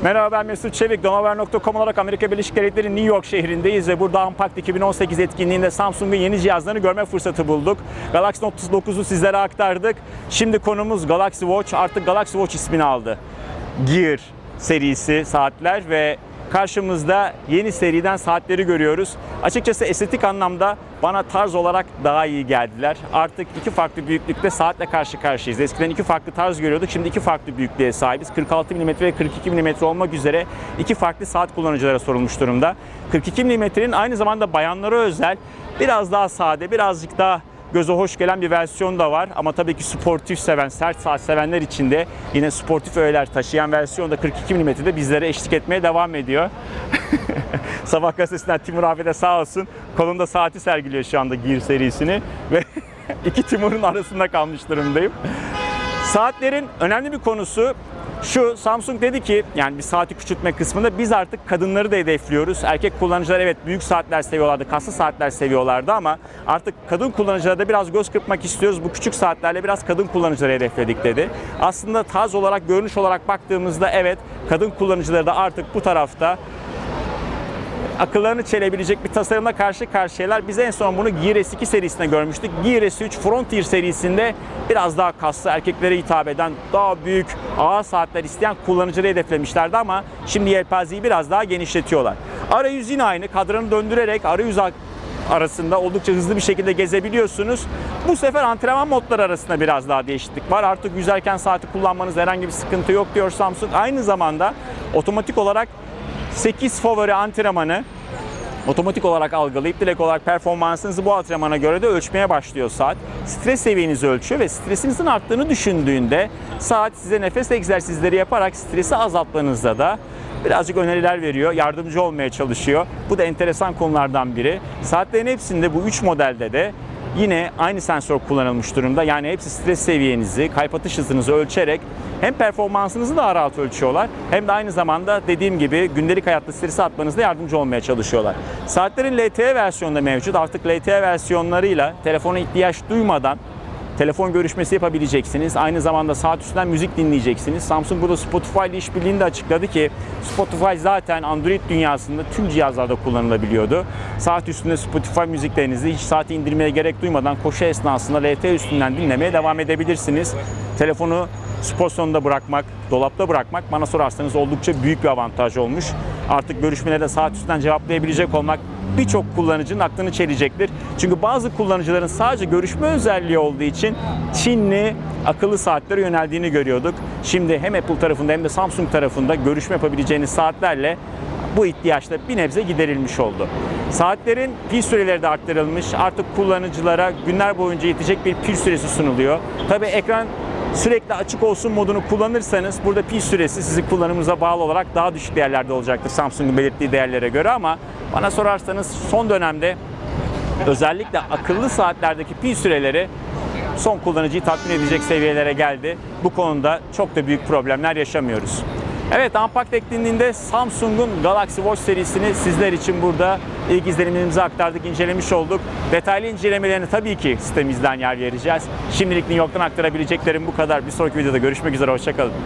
Merhaba, ben Mesut Çevik. Donover.com olarak Amerika Birleşik Devletleri New York şehrindeyiz ve burada Unpacked 2018 etkinliğinde Samsung'un yeni cihazlarını görme fırsatı bulduk. Galaxy Note 9'u sizlere aktardık. Şimdi konumuz Galaxy Watch. Artık Galaxy Watch ismini aldı. Gear serisi saatler ve karşımızda yeni seriden saatleri görüyoruz. Açıkçası estetik anlamda bana tarz olarak daha iyi geldiler. Artık iki farklı büyüklükte saatle karşı karşıyayız. Eskiden iki farklı tarz görüyorduk. Şimdi iki farklı büyüklüğe sahibiz. 46 mm ve 42 mm olmak üzere iki farklı saat kullanıcılara sorulmuş durumda. 42 mm'nin aynı zamanda bayanlara özel biraz daha sade, birazcık daha göze hoş gelen bir versiyon da var. Ama tabii ki sportif seven, sert saat sevenler için de yine sportif öğeler taşıyan versiyon da 42 mm'de bizlere eşlik etmeye devam ediyor. Sabah gazetesinden Timur abi de sağ olsun kolunda saati sergiliyor şu anda Gear serisini ve iki Timur'un arasında kalmış durumdayım. Saatlerin önemli bir konusu şu: Samsung dedi ki, yani bir saati küçültme kısmında biz artık kadınları da hedefliyoruz. Erkek kullanıcılar evet büyük saatler seviyorlardı, kaslı saatler seviyorlardı ama artık kadın kullanıcılara da biraz göz kırpmak istiyoruz. Bu küçük saatlerle biraz kadın kullanıcıları hedefledik dedi. Aslında tarz olarak, görünüş olarak baktığımızda evet, kadın kullanıcıları da artık bu tarafta akıllarını çelebilecek bir tasarımla karşı karşıyalar. Biz en son bunu Gear S2 serisinde görmüştük. Gear S3 Frontier serisinde biraz daha kaslı, erkeklere hitap eden, daha büyük, ağır saatler isteyen kullanıcıları hedeflemişlerdi ama şimdi yelpazeyi biraz daha genişletiyorlar. Arayüz yine aynı. Kadranı döndürerek arayüz arasında oldukça hızlı bir şekilde gezebiliyorsunuz. Bu sefer antrenman modları arasında biraz daha değişiklik var. Artık yüzerken saati kullanmanız herhangi bir sıkıntı yok diyor Samsung. Aynı zamanda otomatik olarak 8 favori antrenmanı otomatik olarak algılayıp direkt olarak performansınızı bu antrenmana göre de ölçmeye başlıyor saat. Stres seviyenizi ölçüyor ve stresinizin arttığını düşündüğünde saat size nefes egzersizleri yaparak stresi azaltmanızda da birazcık öneriler veriyor, yardımcı olmaya çalışıyor. Bu da enteresan konulardan biri. Saatlerin hepsinde, bu 3 modelde de yine aynı sensör kullanılmış durumda. Yani hepsi stres seviyenizi, kalp atış hızınızı ölçerek hem performansınızı daha rahat ölçüyorlar hem de aynı zamanda dediğim gibi gündelik hayatta stresi atmanızda yardımcı olmaya çalışıyorlar. Saatlerin LTE versiyonu da mevcut. Artık LTE versiyonlarıyla telefona ihtiyaç duymadan telefon görüşmesi yapabileceksiniz. Aynı zamanda saat üstünden müzik dinleyeceksiniz. Samsung burada Spotify ile işbirliğini de açıkladı ki Spotify zaten Android dünyasında tüm cihazlarda kullanılabiliyordu. Saat üstünde Spotify müziklerinizi hiç saati indirmeye gerek duymadan koşu esnasında LTE üstünden dinlemeye devam edebilirsiniz. Telefonu spor salonunda bırakmak, dolapta bırakmak bana sorarsanız oldukça büyük bir avantaj olmuş. Artık görüşmelerde saat üstünden cevaplayabilecek olmak birçok kullanıcının aklını çelecektir. Çünkü bazı kullanıcıların sadece görüşme özelliği olduğu için Çinli akıllı saatlere yöneldiğini görüyorduk. Şimdi hem Apple tarafında hem de Samsung tarafında görüşme yapabileceğiniz saatlerle bu ihtiyaç da bir nebze giderilmiş oldu. Saatlerin pil süreleri de arttırılmış. Artık kullanıcılara günler boyunca yetecek bir pil süresi sunuluyor. Tabii ekran sürekli açık olsun modunu kullanırsanız burada pil süresi sizin kullanımınıza bağlı olarak daha düşük değerlerde olacaktır Samsung'un belirttiği değerlere göre ama bana sorarsanız son dönemde özellikle akıllı saatlerdeki pil süreleri son kullanıcıyı tatmin edecek seviyelere geldi. Bu konuda çok da büyük problemler yaşamıyoruz. Evet, Unpacked etkinliğinde Samsung'un Galaxy Watch serisini sizler için burada ilk izlenimlerimizi aktardık, incelemiş olduk. Detaylı incelemelerini tabii ki sitemizden yer vereceğiz. Şimdilik New York'tan aktarabileceklerim bu kadar. Bir sonraki videoda görüşmek üzere, hoşça kalın.